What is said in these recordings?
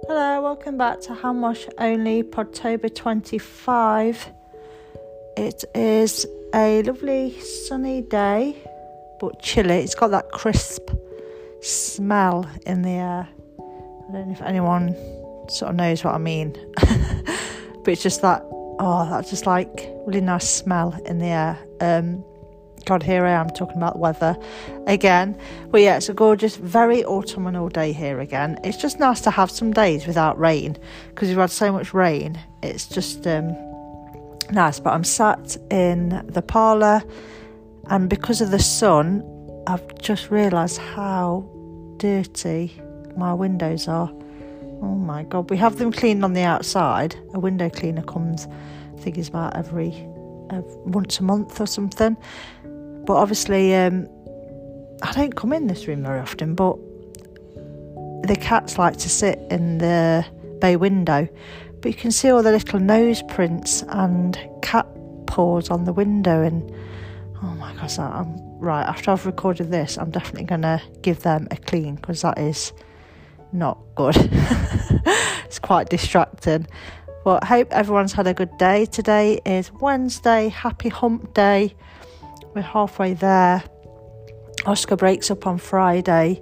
Hello, welcome back to Hand Wash Only Podtober 25. It is a lovely sunny day, but chilly. It's got that crisp smell in the air. I don't know if anyone sort of knows what I mean. But it's just that's just like really nice smell in the air. God, here I am talking about the weather again. But yeah, it's a gorgeous, very autumnal day here again. It's just nice to have some days without rain, because we've had so much rain. It's just nice. But I'm sat in the parlour, and because of the sun, I've just realised how dirty my windows are. Oh my God. We have them cleaned on the outside. A window cleaner comes, I think it's about every once a month or something. But obviously, I don't come in this room very often, but the cats like to sit in the bay window. But you can see all the little nose prints and cat paws on the window. And oh my gosh, right, after I've recorded this, I'm definitely going to give them a clean, because that is not good. It's quite distracting. But I hope everyone's had a good day. Today is Wednesday, happy hump day. We're halfway there. Oscar breaks up on Friday.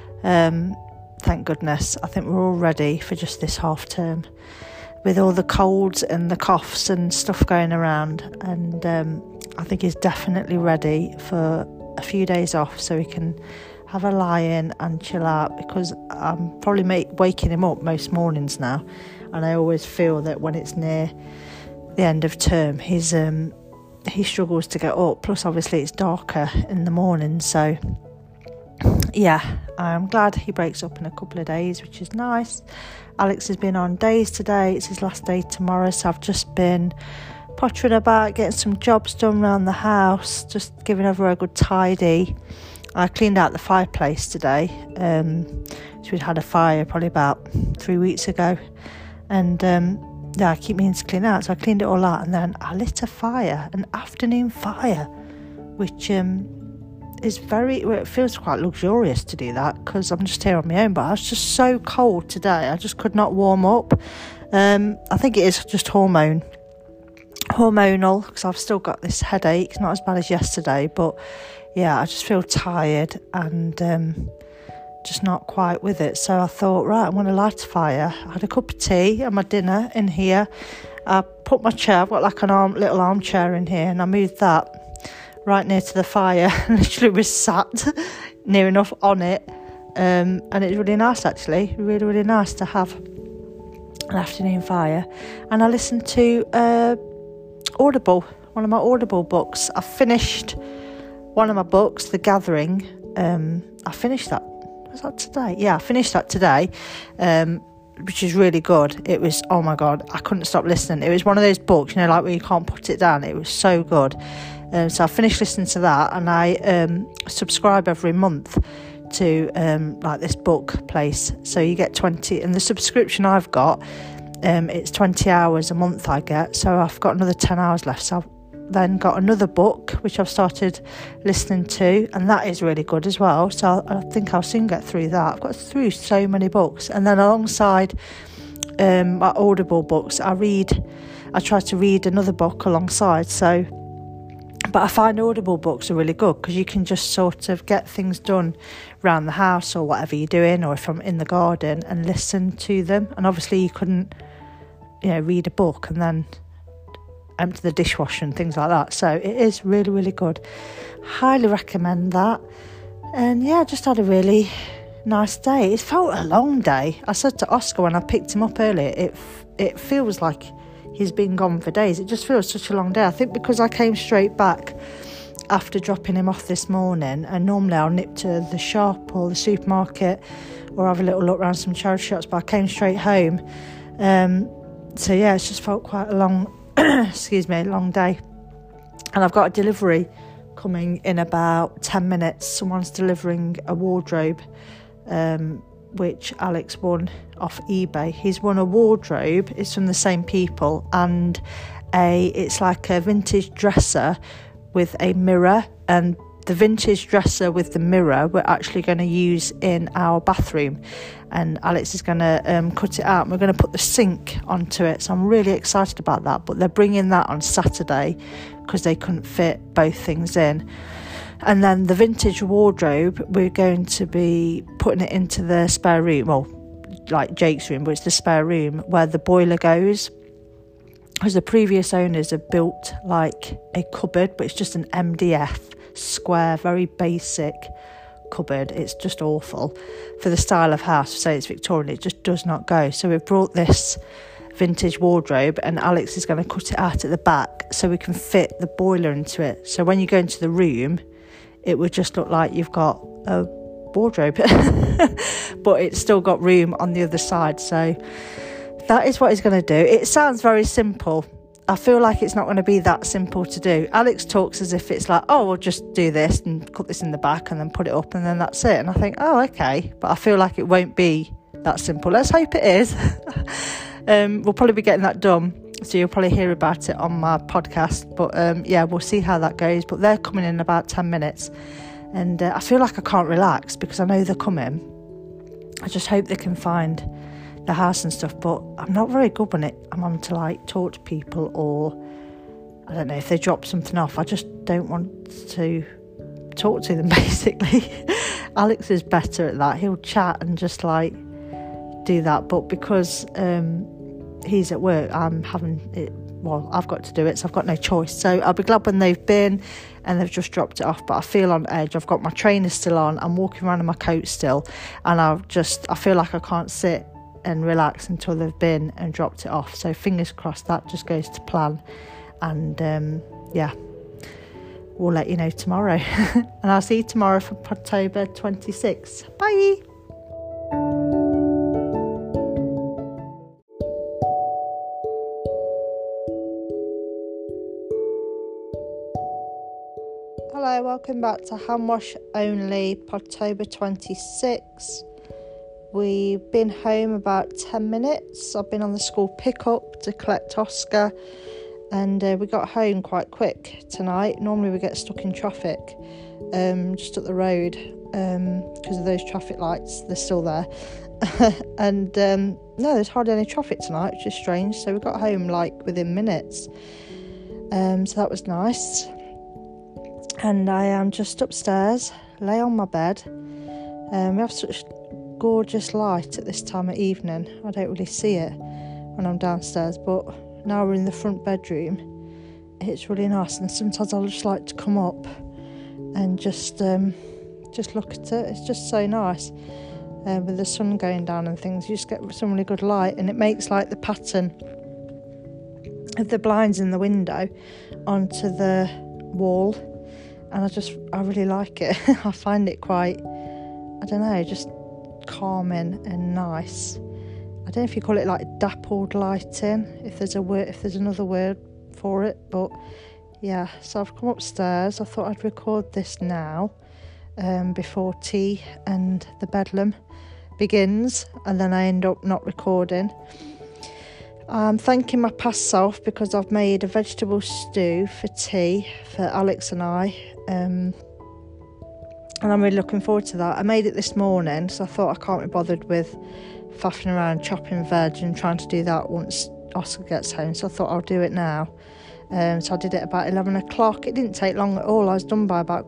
Thank goodness. I think we're all ready for just this half term, with all the colds and the coughs and stuff going around. And I think he's definitely ready for a few days off, so he can have a lie in and chill out, because I'm probably waking him up most mornings now. And I always feel that when it's near the end of term, he struggles to get up. Plus, obviously, it's darker in the morning. So, yeah, I'm glad he breaks up in a couple of days, which is nice. Alex has been on days today. It's his last day tomorrow. So I've just been pottering about, getting some jobs done around the house, just giving over a good tidy. I cleaned out the fireplace today. So we'd had a fire probably about 3 weeks ago. And I keep meaning to clean out, so I cleaned it all out, and then I lit a fire, an afternoon fire, which it feels quite luxurious to do that, because I'm just here on my own. But I was just so cold today, I just could not warm up. I think it is just hormonal, because I've still got this headache. It's not as bad as yesterday, but yeah, I just feel tired and just not quite with it. So I thought, right, I'm going to light a fire. I had a cup of tea and my dinner in here. I put my chair, I've got like little armchair in here, and I moved that right near to the fire. Literally was sat near enough on it. And it's really nice, actually. Really, really nice to have an afternoon fire. And I listened to Audible, one of my Audible books. I finished one of my books, The Gathering. I finished that. Was that today? Yeah, I finished that today, which is really good. It was, oh my God, I couldn't stop listening. It was one of those books, like where you can't put it down. It was so good. So I finished listening to that, and I subscribe every month to like this book place. So you get 20, and the subscription I've got, it's 20 hours a month I get. So I've got another 10 hours left. So I've then got another book which I've started listening to, and that is really good as well. So I think I'll soon get through that. I've got through so many books, and then alongside my Audible books, I try to read another book alongside. So, but I find Audible books are really good, because you can just sort of get things done around the house or whatever you're doing, or if I'm in the garden, and listen to them. And obviously you couldn't read a book and then empty the dishwasher and things like that. So it is really, really good. Highly recommend that. And yeah, just had a really nice day. It felt a long day. I said to Oscar when I picked him up earlier, it feels like he's been gone for days. It just feels such a long day. I think because I came straight back after dropping him off this morning, and normally I'll nip to the shop or the supermarket or have a little look around some charity shops, but I came straight home. So yeah, it's just felt quite a long long day. And I've got a delivery coming in about 10 minutes. Someone's delivering a wardrobe, which Alex won off eBay. He's won a wardrobe. It's from the same people, and it's like a vintage dresser with a mirror, and the vintage dresser with the mirror we're actually going to use in our bathroom, and Alex is going to cut it out and we're going to put the sink onto it, so I'm really excited about that. But they're bringing that on Saturday because they couldn't fit both things in. And then the vintage wardrobe, we're going to be putting it into the spare room, well, like Jake's room, but it's the spare room where the boiler goes. Because the previous owners have built like a cupboard, but it's just an MDF square, very basic cupboard. It's just awful for the style of house. So it's Victorian, it just does not go. So we've brought this vintage wardrobe, and Alex is going to cut it out at the back so we can fit the boiler into it. So when you go into the room, it would just look like you've got a wardrobe, but it's still got room on the other side. So that is what he's going to do. It sounds very simple. I feel like it's not going to be that simple to do. Alex talks as if it's like, oh, we'll just do this and cut this in the back and then put it up and then that's it. And I think, oh, okay. But I feel like it won't be that simple. Let's hope it is. We'll probably be getting that done, so you'll probably hear about it on my podcast. But yeah, we'll see how that goes. But they're coming in about 10 minutes. And I feel like I can't relax because I know they're coming. I just hope they can find the house and stuff, but I'm not very good when I'm on to like talk to people, or I don't know, if they drop something off, I just don't want to talk to them basically. Alex is better at that. He'll chat and just like do that, but because he's at work, I'm having it, well, I've got to do it, so I've got no choice. So I'll be glad when they've been and they've just dropped it off. But I feel on edge. I've got my trainers still on, I'm walking around in my coat still, and I feel like I can't sit and relax until they've been and dropped it off. So fingers crossed that just goes to plan. And yeah, we'll let you know tomorrow. And I'll see you tomorrow for Podtober 26. Bye. Hello, welcome back to Hand Wash Only, Podtober 26. We've been home about 10 minutes. I've been on the school pickup to collect Oscar, and we got home quite quick tonight. Normally we get stuck in traffic just up the road because of those traffic lights. They're still there. And no, there's hardly any traffic tonight, which is strange. So we got home like within minutes. So that was nice. And I am just upstairs, lay on my bed. We have such gorgeous light at this time of evening. I don't really see it when I'm downstairs, but now we're in the front bedroom. It's really nice, and sometimes I'll just like to come up and just look at it. It's just so nice with the sun going down and things. You just get some really good light, and it makes like the pattern of the blinds in the window onto the wall, and I really like it. I find it quite, I don't know, just calming and nice. I don't know if you call it like dappled lighting, if there's another word for it, but yeah. So I've come upstairs. I thought I'd record this now before tea and the bedlam begins, and then I end up not recording. I'm thanking my past self because I've made a vegetable stew for tea for Alex and I, and I'm really looking forward to that. I made it this morning, so I thought I can't be bothered with faffing around chopping veg and trying to do that once Oscar gets home, so I thought I'll do it now. So I did it about 11 o'clock. It didn't take long at all. I was done by about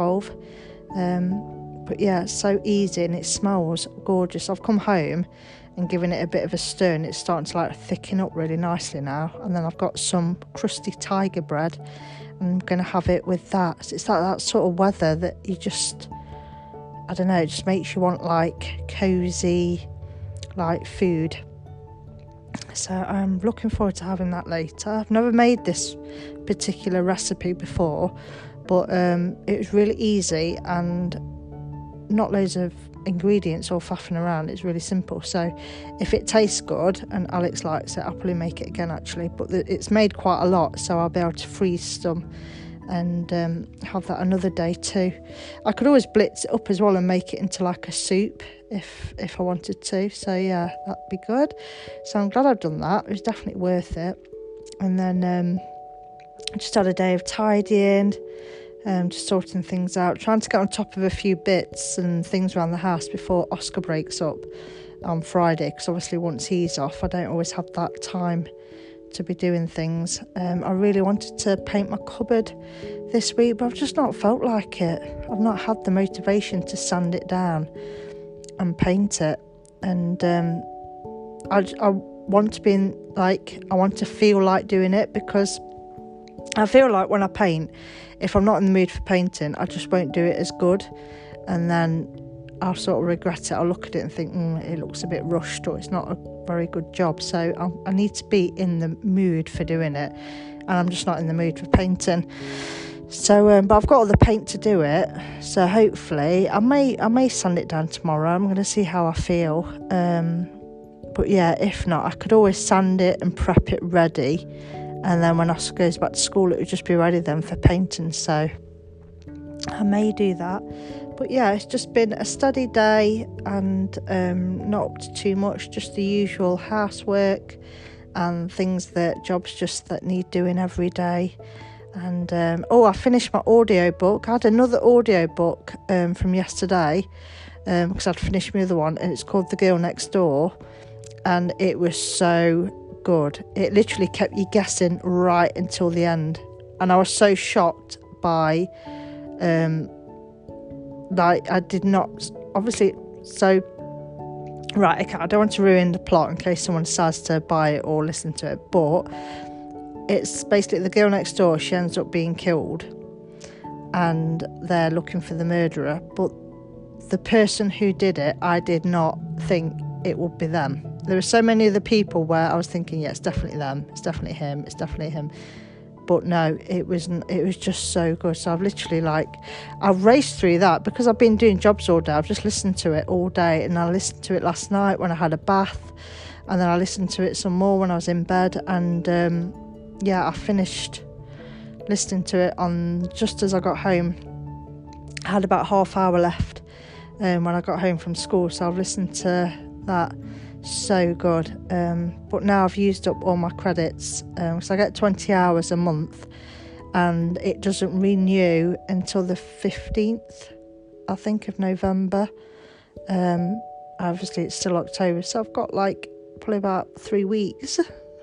11:45. But yeah, it's so easy and it smells gorgeous. I've come home and given it a bit of a stir, and it's starting to like thicken up really nicely now. And then I've got some crusty tiger bread, and I'm going to have it with that. So it's like that sort of weather that you just, I don't know, it just makes you want like cosy like food. So I'm looking forward to having that later. I've never made this particular recipe before, but it was really easy and not loads of ingredients or faffing around. It's really simple. So if it tastes good and Alex likes it, I'll probably make it again actually. But it's made quite a lot, so I'll be able to freeze some and have that another day too. I could always blitz it up as well and make it into like a soup if I wanted to. So yeah, that'd be good. So I'm glad I've done that. It was definitely worth it. And then I just had a day of tidying. just sorting things out, trying to get on top of a few bits and things around the house before Oscar breaks up on Friday, because obviously once he's off I don't always have that time to be doing things. I really wanted to paint my cupboard this week, but I've just not felt like it. I've not had the motivation to sand it down and paint it, and I want to be in, like, I want to feel like doing it, because I feel like when I paint, if I'm not in the mood for painting, I just won't do it as good, and then I'll sort of regret it. I'll look at it and think, it looks a bit rushed, or it's not a very good job. So I need to be in the mood for doing it, and I'm just not in the mood for painting. So, but I've got all the paint to do it. So hopefully, I may sand it down tomorrow. I'm going to see how I feel. But yeah, if not, I could always sand it and prep it ready, and then when Oscar goes back to school, it would just be ready then for painting. So I may do that. But yeah, it's just been a steady day, and not up to too much, just the usual housework and jobs just that need doing every day. And I finished my audiobook. I had another audiobook from yesterday, because I'd finished my other one, and it's called The Girl Next Door, and it was so good. It literally kept you guessing right until the end, and I was so shocked by I did not, obviously, so, right, okay, I don't want to ruin the plot in case someone decides to buy it or listen to it, but it's basically the girl next door. She ends up being killed, and they're looking for the murderer, but the person who did it, I did not think it would be them. There were so many other people where I was thinking, yeah, it's definitely them, it's definitely him, but no, it wasn't. It was just so good. So I've raced through that because I've been doing jobs all day. I've just listened to it all day, and I listened to it last night when I had a bath, and then I listened to it some more when I was in bed, and I finished listening to it on just as I got home. I had about half hour left when I got home from school, so I've listened to that. So good. But now I've used up all my credits, so I get 20 hours a month, and it doesn't renew until the 15th, I think, of November. Obviously it's still October, so I've got probably about 3 weeks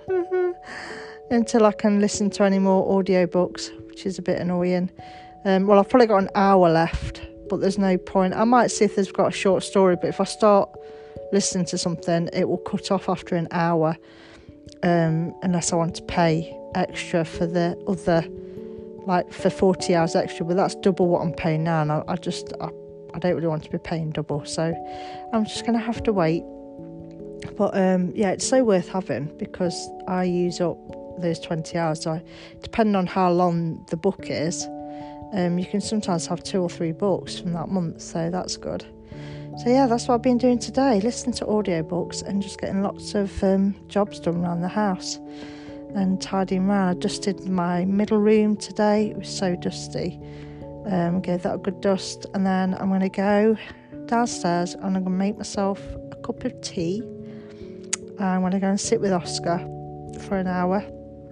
until I can listen to any more audiobooks, which is a bit annoying. I've probably got an hour left, but there's no point. I might see if they've got a short story, but if I start listening to something, it will cut off after an hour, unless I want to pay extra for the other, for 40 hours extra, but that's double what I'm paying now, and I don't really want to be paying double, so I'm just going to have to wait. But it's so worth having, because I use up those 20 hours, so depending on how long the book is, you can sometimes have 2 or 3 books from that month, so that's good. So yeah, that's what I've been doing today, listening to audiobooks and just getting lots of jobs done around the house and tidying around. I dusted my middle room today. It was so dusty. Gave that a good dust, and then I'm going to go downstairs and I'm going to make myself a cup of tea. I'm going to go and sit with Oscar for an hour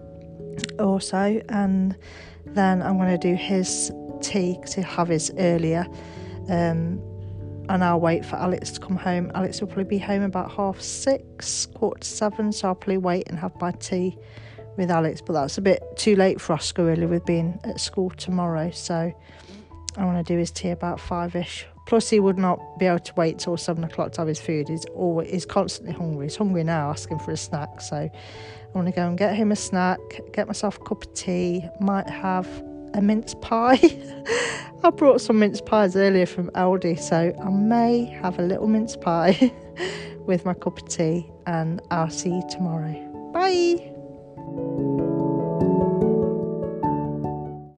or so, and then I'm going to do his tea because he'll have his earlier. And I'll wait for Alex to come home. Alex will probably be home about 6:30, 7:15, so I'll probably wait and have my tea with Alex. But that's a bit too late for Oscar, really, with being at school tomorrow. So I want to do his tea about 5ish. Plus, he would not be able to wait till 7 o'clock to have his food. He's constantly hungry. He's hungry now, asking for a snack. So I want to go and get him a snack, get myself a cup of tea, might have a mince pie. I brought some mince pies earlier from Aldi, so I may have a little mince pie with my cup of tea, and I'll see you tomorrow. Bye.